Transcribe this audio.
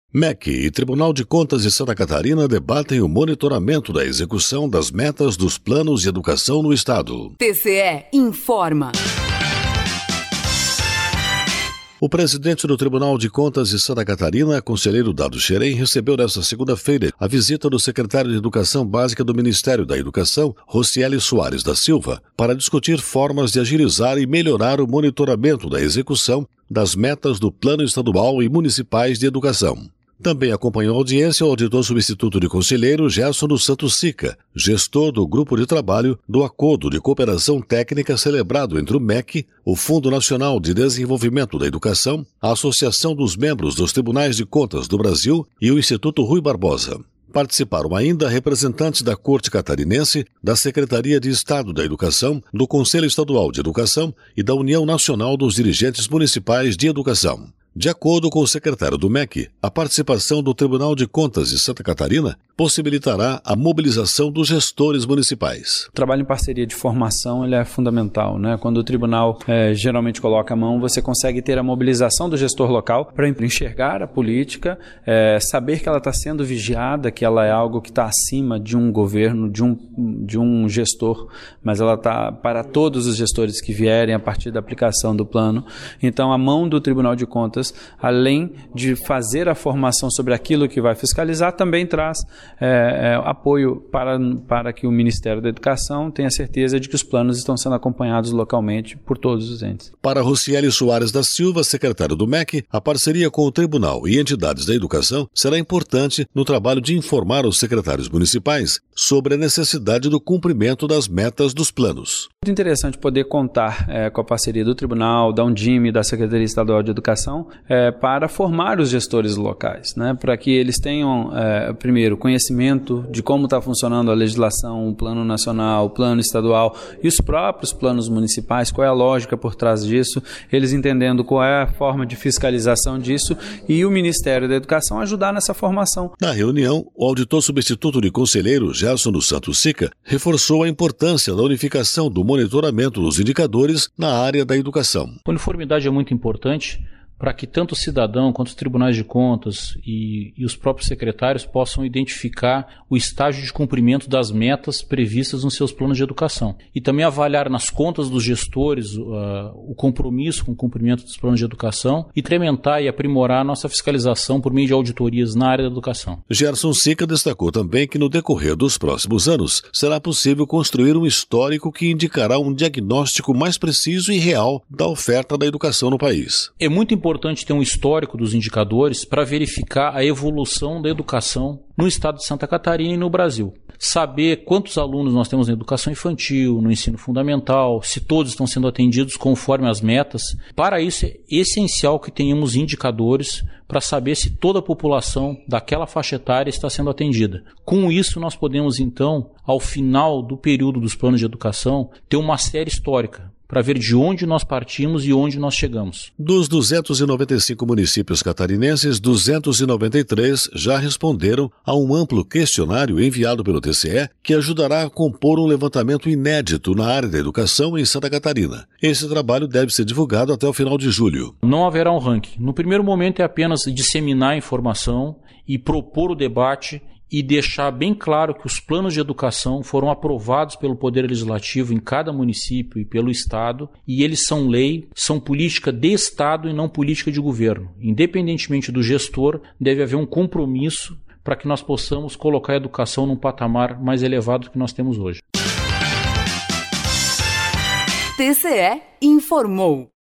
MEC e Tribunal de Contas de Santa Catarina debatem o monitoramento da execução das metas dos planos de educação no Estado. TCE informa. O presidente do Tribunal de Contas de Santa Catarina, conselheiro Dado Xerém, recebeu nesta segunda-feira a visita do secretário de Educação Básica do Ministério da Educação, Rocieli Soares da Silva, para discutir formas de agilizar e melhorar o monitoramento da execução das metas do Plano Estadual e Municipais de Educação. Também acompanhou a audiência o auditor substituto de conselheiro Gerson dos Santos Sica, gestor do grupo de trabalho do Acordo de Cooperação Técnica celebrado entre o MEC, o Fundo Nacional de Desenvolvimento da Educação, a Associação dos Membros dos Tribunais de Contas do Brasil e o Instituto Rui Barbosa. Participaram ainda representantes da Corte Catarinense, da Secretaria de Estado da Educação, do Conselho Estadual de Educação e da União Nacional dos Dirigentes Municipais de Educação. De acordo com o secretário do MEC, a participação do Tribunal de Contas de Santa Catarina possibilitará a mobilização dos gestores municipais. O trabalho em parceria de formação ele é fundamental, né? Quando o tribunal geralmente coloca a mão, você consegue ter a mobilização do gestor local para enxergar a política, saber que ela está sendo vigiada, que ela é algo que está acima de um governo, de um gestor, mas ela está para todos os gestores que vierem a partir da aplicação do plano. Então, a mão do Tribunal de Contas, além de fazer a formação sobre aquilo que vai fiscalizar, também traz apoio para que o Ministério da Educação tenha certeza de que os planos estão sendo acompanhados localmente por todos os entes. Para Rocieli Soares da Silva, secretário do MEC, a parceria com o Tribunal e entidades da educação será importante no trabalho de informar os secretários municipais sobre a necessidade do cumprimento das metas dos planos. Muito interessante poder contar com a parceria do Tribunal, da Undime e da Secretaria Estadual de Educação para formar os gestores locais, né? Para que eles tenham, primeiro, conhecimento de como está funcionando a legislação, o plano nacional, o plano estadual e os próprios planos municipais, qual é a lógica por trás disso, eles entendendo qual é a forma de fiscalização disso e o Ministério da Educação ajudar nessa formação. Na reunião, o auditor substituto de conselheiro Gerson dos Santos Sica reforçou a importância da unificação do monitoramento dos indicadores na área da educação. A uniformidade é muito importante para que tanto o cidadão quanto os tribunais de contas e os próprios secretários possam identificar o estágio de cumprimento das metas previstas nos seus planos de educação. E também avaliar nas contas dos gestores o compromisso com o cumprimento dos planos de educação e incrementar e aprimorar a nossa fiscalização por meio de auditorias na área da educação. Gerson Sica destacou também que no decorrer dos próximos anos será possível construir um histórico que indicará um diagnóstico mais preciso e real da oferta da educação no país. É muito importante ter um histórico dos indicadores para verificar a evolução da educação no estado de Santa Catarina e no Brasil. Saber quantos alunos nós temos na educação infantil, no ensino fundamental, se todos estão sendo atendidos conforme as metas. Para isso é essencial que tenhamos indicadores para saber se toda a população daquela faixa etária está sendo atendida. Com isso nós podemos então, ao final do período dos planos de educação, ter uma série histórica para ver de onde nós partimos e onde nós chegamos. Dos 295 municípios catarinenses, 293 já responderam a um amplo questionário enviado pelo TCE que ajudará a compor um levantamento inédito na área da educação em Santa Catarina. Esse trabalho deve ser divulgado até o final de julho. Não haverá um ranking. No primeiro momento é apenas disseminar a informação e propor o debate e deixar bem claro que os planos de educação foram aprovados pelo Poder Legislativo em cada município e pelo Estado, e eles são lei, são política de Estado e não política de governo. Independentemente do gestor, deve haver um compromisso para que nós possamos colocar a educação num patamar mais elevado do que nós temos hoje. TCE informou.